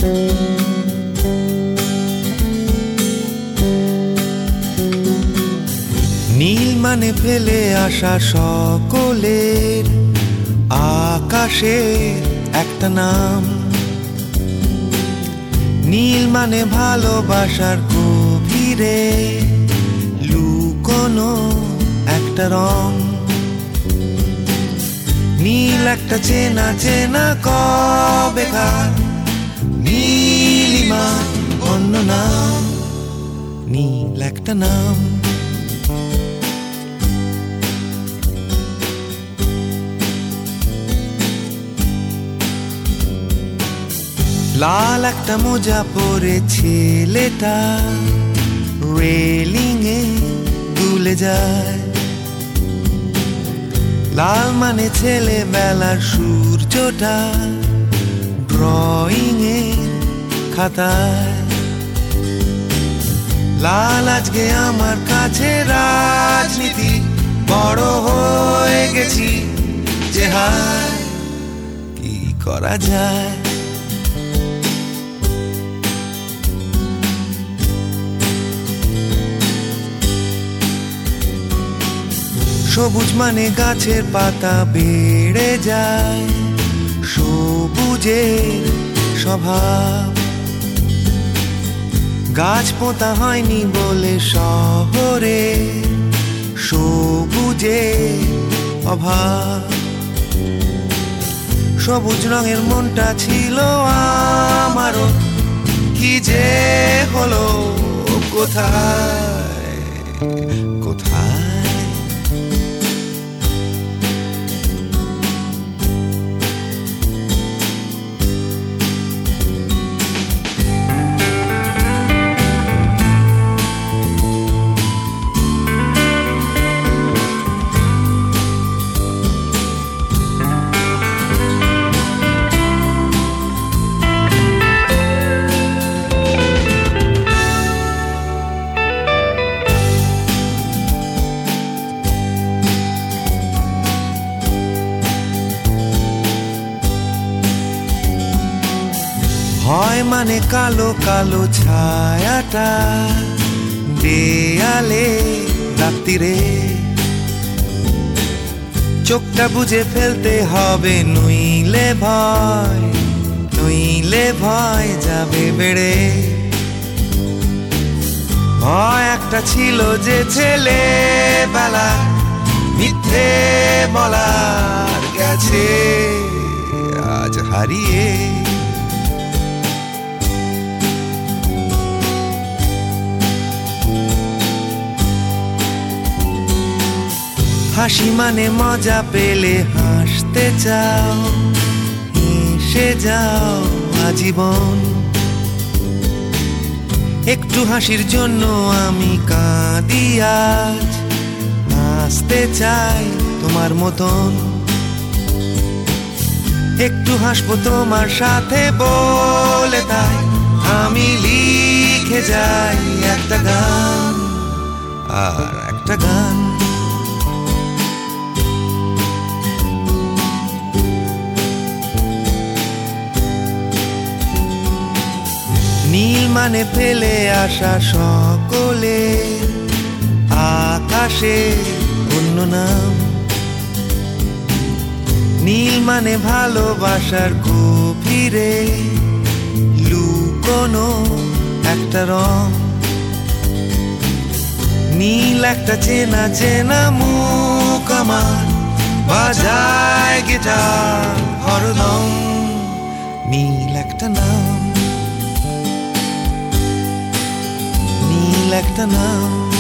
নীল মানে ফেলে আসা সকলের আকাশের একটা নাম। নীল মানে ভালোবাসার গভীরে লুকোনো একটা রং। নীল একটা চেনা চেনা কবেকার নীলিমা অন্য নাম। নীল একটা নাম। লাল একটা মোজা পরে ছেলেটা রেলিংয়ে দুলে যায়। লাল মানে ছেলেবেলার সূর্যটা ড্রয়িংয়ে খাতায়। লাল আজকে আমার কাছে রাজনীতি, বড় হয়ে গেছি যে হায় কি করা যায়। সবুজ মানে গাছের পাতা বেড়ে যায়, সবুজের স্বভাব। গাছ পোঁতা হয়নি বলে শহরে সবুজের অভাব। সবুজ রঙের মনটা ছিল আমারও, কি যে হলো কোথায় কোথায়। ভয় মানে কালো কালো ছায়াটা দেয়ালে রাত্রিরে। চোখটা বুঝে ফেলতে হবে, নইলে ভয় যাবে বেড়ে। ভয় একটা ছিল যে ছেলেবেলা মিথ্যে বলার গেছে আজ হারিয়ে। হাসি মানে মজা পেলে হাসতে চাও, হেসে যাও আজীবন। একটু হাসির জন্য আমি কাঁদি আজ, হাসতে চাই তোমার মতন। একটু হাসবো তোমার সাথে বলে, তাই আমি লিখে যাই একটা গান আর একটা গান। নীল মানে ফেলে আসা সকলের আকাশে অন্য নাম। নীল মানে ভালোবাসার গভীরে লুকোনো একটা রং। নীল একটা চেনা চেনা মুখ আমার, বাজায় গিটার হরদম। নীল একটা নাম, নীল একটা নাম।